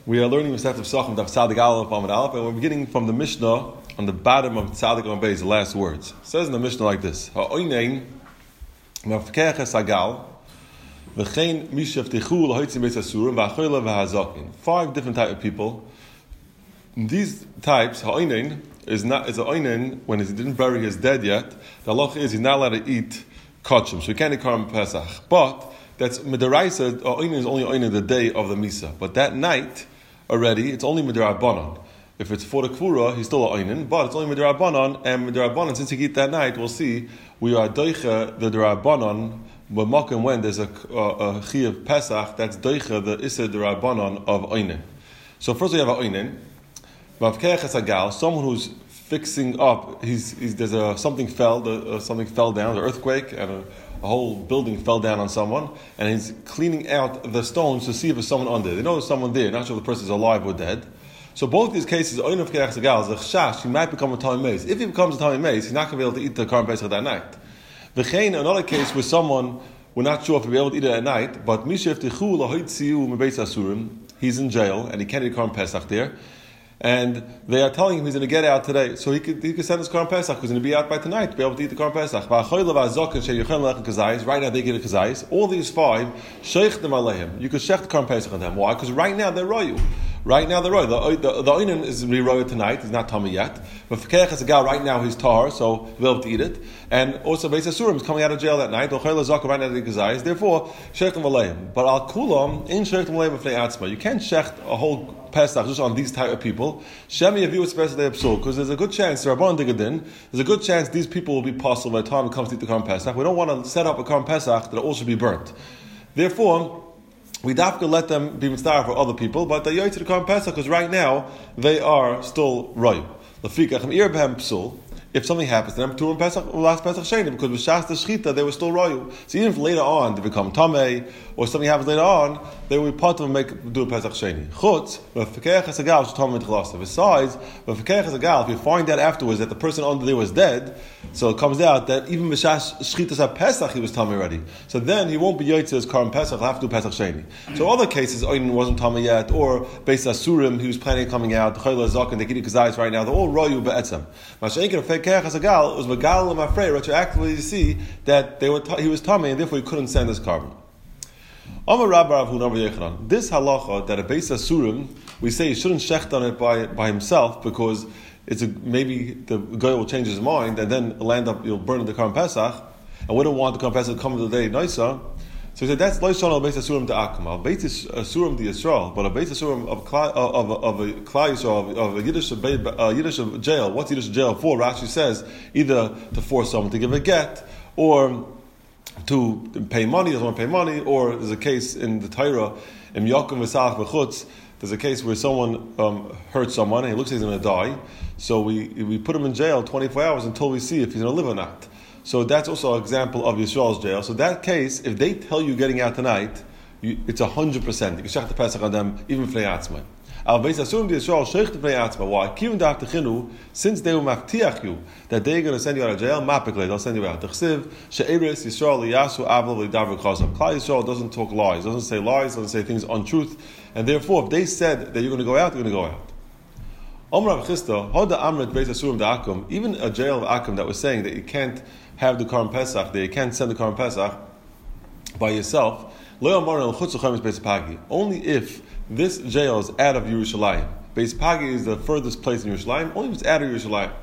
We are learning Masechet Pesachim Daf Tzadik Aleph Amud Aleph, and we're beginning from the Mishnah on the bottom of Tzadik Amud Beis, the last words. It says in the Mishnah like this: Ha'oinein mafkech hasagal v'chein mishaftichu lahotzim beis asurim v'achoyle v'hazakin. 5 different types of people. These types, ha'oinein is an oinen when he didn't bury his dead yet. The halacha is he's not allowed to eat kachim, so he can't eat Karban Pesach. But that's midaraisa. Oinen is only oinen the day of the misa, but that night already it's only midarabanan. If it's for the kvura, he's still a oinen, but it's only midarabanan, and midarabanan, since he eat that night, we'll see we are doicha the darabanan. But makom when there's a chi of Pesach, that's doicha the issa darabanan of oinen. So first we have a oinen, mavkech hasagal, someone who's fixing up. Something fell down, the earthquake, and a whole building fell down on someone, and he's cleaning out the stones to see if there's someone under. They know there's someone there, not sure if the person is alive or dead. So both these cases, oinen of kerech sagal is a chash. He might become a tamei meis. If he becomes a tamei meis, he's not going to be able to eat the Karban Pesach that night. V'chein, another case where someone, we're not sure if he'll be able to eat it at night, but mishef tichu lahoitziu mebeis asurim, he's in jail and he can't eat Karban Pesach there. And they are telling him he's going to get out today, so he could send his Karban Pesach, because he's going to be out by tonight to be able to eat the Karban Pesach. Right now they get a kazayis. All these 5, sheich them aleihim. You could sheich the Karban Pesach on them. Why? Because right now they're royu. Right now they're royu. The oinen is going to be royu tonight. He's not tummy yet. But for kerech hasagal, right now he's tar, so he'll be able to eat it. And also Beis Asurim is coming out of jail that night. Right now they kazayis. Therefore, sheich them aleihim. But al kulam in sheich them aleihim b'fnei atzma. You can't sheich a whole Pesach just on these type of people. Shemi Yaviu especially absurd, because there's a good chance, there's a good chance these people will be possible by the time it comes to eat the Karban Pesach. We don't want to set up a Karban Pesach that all should be burnt. Therefore, we have to let them be mitzvah for other people, but they yoy to the Karban Pesach because right now they are still roy. If something happens to them, Turim Pesach, last Pesach Sheni, because with Shas the Shechita, they were still royal. So even if later on they become Tamei, or something happens later on, they will be part of do a Pesach Sheni. Chutz, V'fekech hasagal, Sh'tamei T'chlasa. Besides, V'fekech hasagal, if you find out afterwards that the person under there was dead, so it comes out that even with Shas Shechita Pesach, he was Tamei already. So then he won't be Yotzei as Karban Pesach, he'll have to do Pesach Sheni. So other cases, Oinen wasn't Tamei yet, or Beis Asurim, he was planning on coming out, Chayla Zak, and they get Kazayis right now, they're all royal be'etzem. Kerech hasagal was megal. I'm afraid retroactively you see that he was tummy and therefore he couldn't send his carbon. Amar Rabbi Rav Huna Bar Yochanan. This halacha that a Beis Asurim, we say he shouldn't shecht on it by himself because maybe the guy will change his mind and then you'll burn the Karban Pesach, and we don't want the Karban Pesach to come to the day Naisa. So he said that's loishon al Beis Asurim to Akma, Beis Asurim to Yisrael, but a Beis Asurim of a Klal Yisrael, of a Yiddish jail. What's Yiddish jail for? Rashi says either to force someone to give a get, or to pay money, doesn't want to pay money, or there's a case in the Torah, in Yakum V'Salach V'Chutz, there's a case where someone hurt someone and he looks like he's going to die, so we put him in jail 24 hours until we see if he's going to live or not. So that's also an example of Yisrael's jail. So that case, if they tell you getting out tonight, it's 100%. You can shech the Pesach on them, even for Yatzma. Al Beis Asurim to Yisrael, shech the Yatzma. Why? Kivin daf techinu, since they will maftiach you that they're going to send you out of jail, mapikle, they'll send you out. T'chsiv, she'eris Yisrael liyasu avol v'davar chazam. Klal Yisrael doesn't talk lies, doesn't say lies, doesn't say things untruth, and therefore, if they said that you're going to go out, they're going to go out. Omar Rav Chisda, Hoda Amrit Beis Asurim to Akum, even a jail of Akum that was saying that you can't have the Karban Pesach, that you can't send the Karban Pesach by yourself, only if this jail is out of Yerushalayim. Beis Pagi is the furthest place in Yerushalayim, only if it's out of Yerushalayim.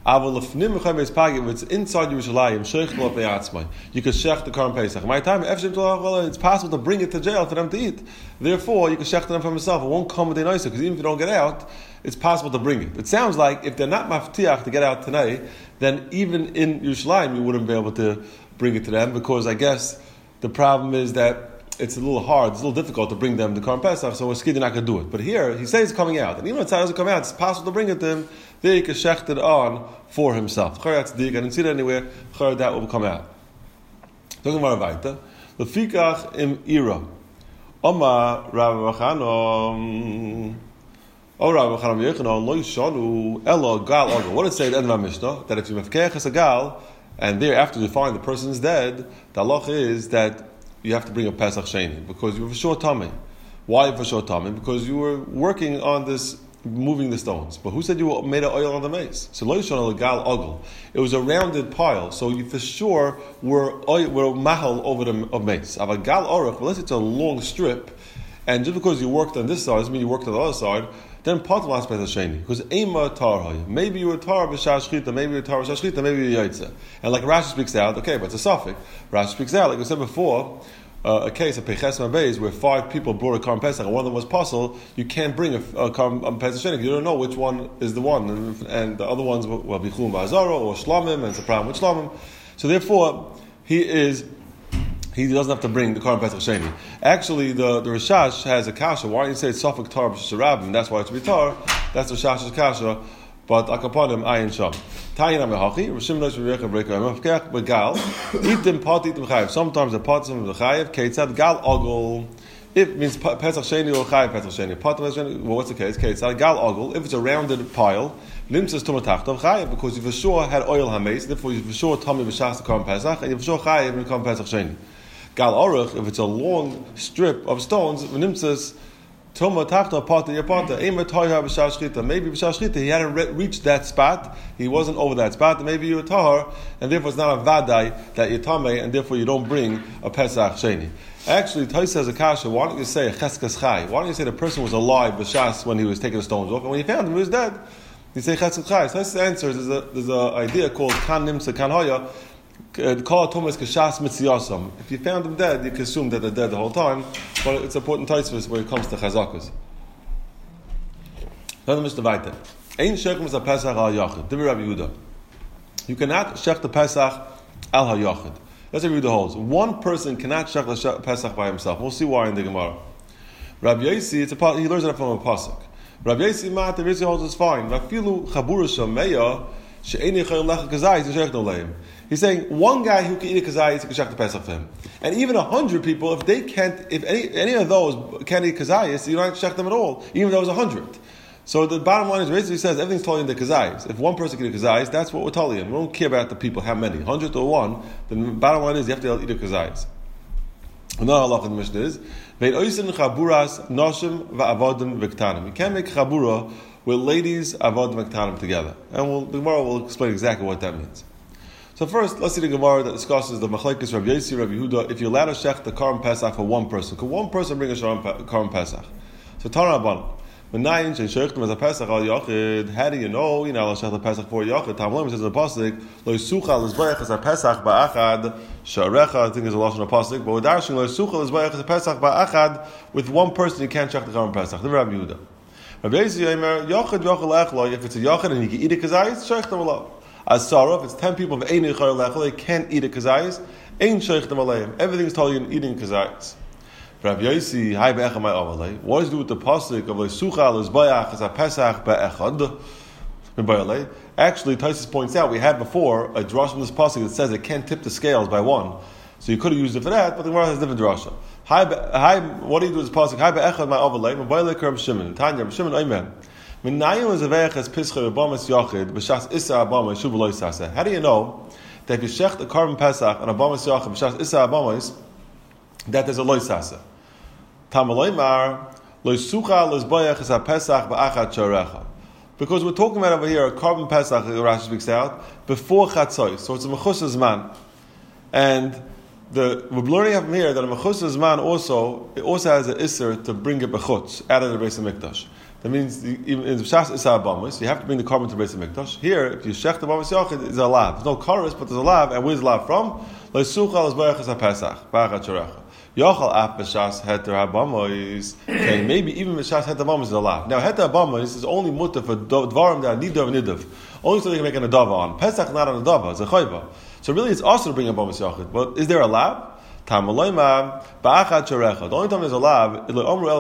If it's inside Yerushalayim, you could shech the Karban Pesach. My time, it's possible to bring it to jail for them to eat. Therefore, you can shech them from yourself. It won't come with a nicer, because even if you don't get out, it's possible to bring it. It sounds like if they're not maftiach to get out tonight, then even in Yerushalayim you wouldn't be able to bring it to them, because I guess the problem is that it's a little hard, it's a little difficult to bring them the Karban Pesach, so we're scared they're not going to do it. But here, he says it's coming out, and even if it doesn't come out, it's possible to bring it to him. There he can shecht it on for himself. That's dig. I didn't see that anywhere. That will come out. Talking about Avaita. Lefikach im ira. Oma Rav Chanom. Oh, Rav Chanom Yechanon lo yishanu elo gal organ. What did it say at the end of my Mishnah? That if you mefkech hasagal and thereafter you find the person's dead, the halacha is that you have to bring a Pesach Sheni because you have a short tummy. Why for sure tamei? Because you were working on this, moving the stones. But who said you made an oil on the mace? So lo yishon legal ogel. It was a rounded pile, so you for sure were mahal over the mace. Ava gal orach, unless it's a long strip, and just because you worked on this side doesn't mean you worked on the other side. Then part of last sheni, because ema tar, maybe you were tar b'shas shchita, maybe you were tar b'shas shchita, maybe you were yaitza. And like Rashi speaks out, okay, but it's a suffix. Rashi speaks out, like we said before, a case of Peches Mabeis where 5 people brought a Karm Pesach and one of them was Pasul, you can't bring a Karm Pesach Shenik. You don't know which one is the one. And the other ones will be Chum Ba'azara or Shlamim, and it's a problem with Shlamim. So therefore, he doesn't have to bring the Karm Pesach Sheni. Actually, the Rishash has a kasha. Why don't you say it's Safek Tar B'Sharabim? That's why it should be Tar. That's the Rishash's kasha. But akaponim ayin sham. Tayin amehachi. Rishim losh v'recha breaker amafkech begal. Itim pot itim chayev. Sometimes the pot some of the chayev. Keitzad gal ogul. If it means Pesach Sheni or chayev Pesach Sheni. Pot Pesach Sheni. Well, what's the case? Keitzad gal ogul. If it's a rounded pile, limtzas tumatachtav chayev, because you for sure had oil hameis. Therefore you for sure tummy b'shas the Karm Pesach, and you for sure chayev in the Karm Pesach Sheni. Gal orach. If it's a long strip of stones, limtzas. Maybe b'shas shchita he hadn't reached that spot, he wasn't over that spot, maybe you were tahar, and therefore it's not a vadai that you're tamei, and therefore you don't bring a Pesach Sheni. Actually, Tais says a kasha, why don't you say a cheskas chai? Why don't you say the person was alive b'shas when he was taking the stones off, and when you found him he was dead? You say cheskas chai. Tais answers there's an idea called kan nimsa kan hoya. If you found them dead, you can assume that they're dead the whole time, but it's important taisvis when it comes to chazakas. Another Mishnah weiter. Ein shechem a Pesach al yachid. Divrei Rabbi Yehuda. You cannot shech the Pesach al hayachid. That's what Rabbi Yehuda holds. One person cannot shech the Pesach by himself. We'll see why in the Gemara. Rabbi Yosi, he learns it from a pasuk. Rabbi Yosi mat, Rabbi Yosi holds it's fine. Vafilu chabura shameya she'eni chayil lecha kazayis yishech no leim. He's saying one guy who can eat a kazayis, he can shech the Pesach for him. And even 100 people, if they can't, if any of those can't eat kazayis, you don't have to shech them at all, even though it was 100. So the bottom line is basically says everything's totally in the kazayis. If one person can eat a kazayis, that's what we're totally in. We don't care about the people, how many, 100 or 1. The bottom line is you have to eat a kazayis. Another halakha in the Mishnah is ve'in oisin chaburas noshim va'avodim v'ktanim. You can't make chabura with ladies avodim v'ktanim together, and the Gemara will explain exactly what that means. So first, let's see the Gemara that discusses the machlekes Rabbi Yosi, Rabbi Yehuda. If you're allowed to shech the Karm Pesach for one person, could one person bring a Karm Pesach? So Tana Rabban, how do you know you're not allowed to shech the Pesach for Yachid? Tamlim says in the pasuk, lo yisucha l'zbayach as a Pesach ba'achad sharecha. I think there's a lot in the pasuk, but we're dashing lo yisucha l'zbayach as a Pesach ba'achad. With one person, you can't shech the Karm Pesach. The Rabbi Yehuda. Rabbi Yosi Yomer Yachid Yachid Lechlo. If it's a Yachid and you can eat a kazayis, shech them alone. As Sarah, if it's 10 people of Ein Yichar Lechel, they can't eat a kazayis. Ein Sheikh Dem Aleim. Everything's totally in eating kazayis. Rabbi Yosi, Hai Be'echa Mai Avalei. What does it do with the pasuk of Leisucha L'Zbayach as a Pesach Be'echad? Actually, Taisus points out we had before a drash from this pasuk that says it can't tip the scales by one. So you could have used it for that, but the Gemara has a different drasha. What do you do with this pasuk? Hai Be'echad Mai Avalei. M'bayalei Kerem Shimon. Tanya Reb Shimon Oimer. How do you know that if you shech the Karm Pesach and Abamas Yachid b'shas Issa Abamas, that there's a loy sasa? Because we're talking about over here a Karm Pesach, Rashi speaks out, before Chatzos, so it's a Mechusas man. And we're learning from here that a Mechusas man also has an Isser to bring it bechutz, out of the Beis HaMikdash. That means in B'shas Issa Abamas, you have to bring the carbon to the Beis HaMikdash. Here, if you shech the Abamas Yachid, it's a lav. There's no chorus, but there's a lav. And where's the lav from? Leisucha l'zbayach es ha-pesach, ba'achat shorecha. Yochal af b'shas heter ha-abamas. Okay, maybe even b'shas heter ha-abamas is a lav. Now, heter ha-abamas is only mutter for dvarim that are nidav and nidav. Only so they can make an adava on. Pesach not an adava, it's a chayva. So really, it's also to bring Abamas Yachid. But is there a lav? The only time there's a lav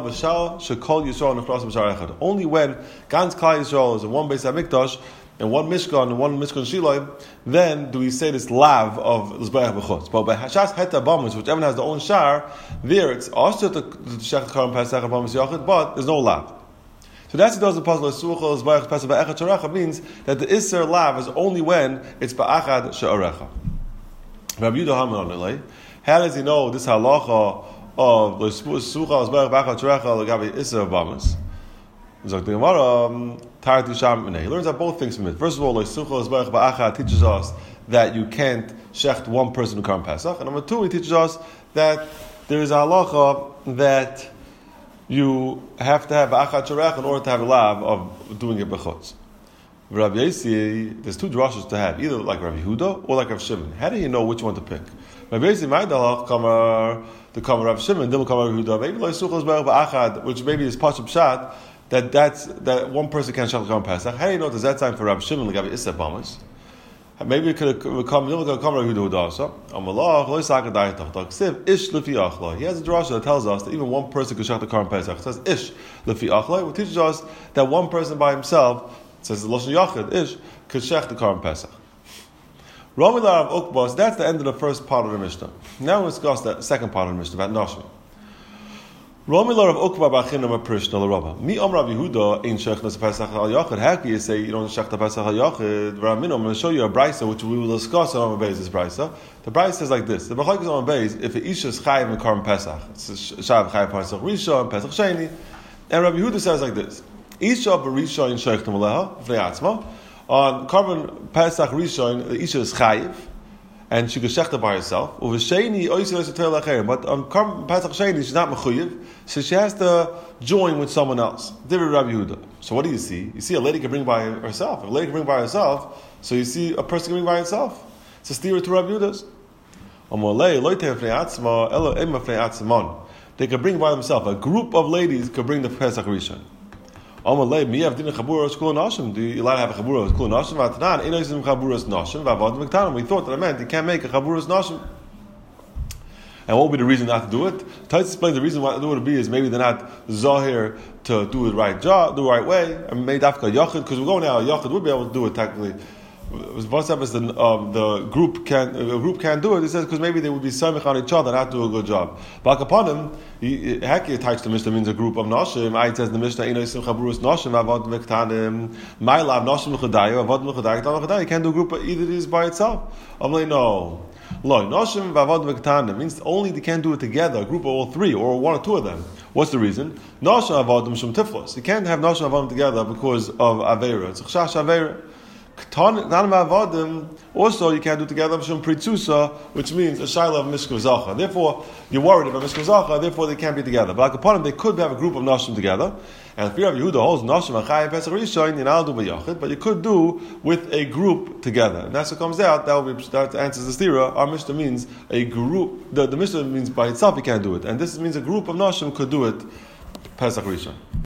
only when Gans Klal Yisrael is in one Beis HaMikdash and one Mishkan and one Mishkan Shiloh, then do we say this lav of L'zbayach b'chutz. But by Hashas Het Abamas, whichever has the own shar, there it's also to shech Karm Pesach Abamas Yachid, but there's no lav. So that's what does the puzzle. L'zbayach Pesach ba'echad she'arecha means that the Isser lav is only when it's ba'achad she'arecha. Rabbi Yehuda Haman on it. How does he know this halacha of Sucha Azberach Bachar Trecha Lagabi Issa Abamas. Zok the Gemara Tarati Sham Minei. He learns that both things from it. First of all, Sucha Azberach Ba'acha teaches us that you can't shecht one person to Karm Pesach, and number two, he teaches us that there is a halacha that you have to have Ba'acha Trecha in order to have a lab of doing it b'chutz. Rabbi Yossi, there's two drashas to have, either like Rabbi Yehuda or like Rav Shimon. How do you know which one to pick? Rabbi Yossi, my dalach, the kamar Rav Shimon, then kamar Rabbi Yehuda, maybe like Suchos Berach Ba'achad, which maybe is Pashab Pshat, that one person can't shach Karm Pesach. How do you know there's that time for Rav Shimon, like Rabbi Issa Bamas? Maybe it could come Rabbi Yehuda also. Amalach, Lo Yisaka Dayatach, Ksiv, Ish Lefi Achla. He has a drasha that tells us that even one person could shach the Karm Pesach. It says Ish Lefi Achla, which teaches us that one person by himself, it says the Lashon Yachid, Ish, could shech the Karm Pesach. Rami Larav Ukbas, that's the end of the first part of the Mishnah. Now we'll discuss the second part of the Mishnah, about Nashim. Rami Larav Ukba Bachinam Prishna L'Rabba. Mi Om Rav Yehuda, Ein Shech Nes Pesach Al Yachid. How can you say you don't shech the Pesach Al Yachid? Ramin, I'm going to show you a brisa, which we will discuss on Am Beis, this brisa. The brisa says like this. The B'chok is on Am Beis, if a Isha is Chayiv in Karm Pesach, it's Shav Chayiv Pesach Rishon, and Pesach Sheni, and Rabbi Yehuda says like this. Isha b'Rishon Shech Nemaleha, V'nei Atzma. On Karban Pesach Rishon, the Isha is Chayiv, and she could shechta by herself. But on Karban Pesach Sheni, she's not mechuyev, so she has to join with someone else. Divrei Rabbi Yehuda. So what do you see? You see a lady can bring by herself. If a lady can bring by herself, so you see a person can bring by herself. It's a steer to Rabbi Yehuda's. They can bring by themselves. A group of ladies could bring the Pesach Rishon. Do you allowed to have a chabura with kul nashim? We thought that it meant you can't make a chabura with nashim. And what would be the reason not to do it? Tais explains the reason why it would be is maybe they're not zahir to do it right job, the right way, and made afka yachid, because we're going now, yachid would be able to do it technically. What's up is the group can't do it. He says because maybe they would be samich on each other, not do a good job. But upon him, Heki attached the Mishnah means a group of nashim. I says the Mishnah ino isim chaburus nashim avad mektanim my love nashim mechadayu avad mechadayu tam mechadayu. You can't do a group of either of these by itself. I'm like no. Lo nashim avad mektanim means only they can't do it together. A group of all three or one or two of them. What's the reason? Nashim avad shum tiflos. You can't have nashim avad together because of avera. It's chash avera. Also, you can't do together which means a shaila of mishkav zacha. Therefore, you're worried about mishkav zacha. Therefore, they can't be together. But upon them, they could have a group of nashim together. And if Rabbi Yehuda holds nashim achayim pesach rishon, you're not do b'yachid, but you could do with a group together. And that's what comes out. That answers the stira. Our Mishnah means a group. The Mishnah means by itself you can't do it, and this means a group of nashim could do it pesach rishon.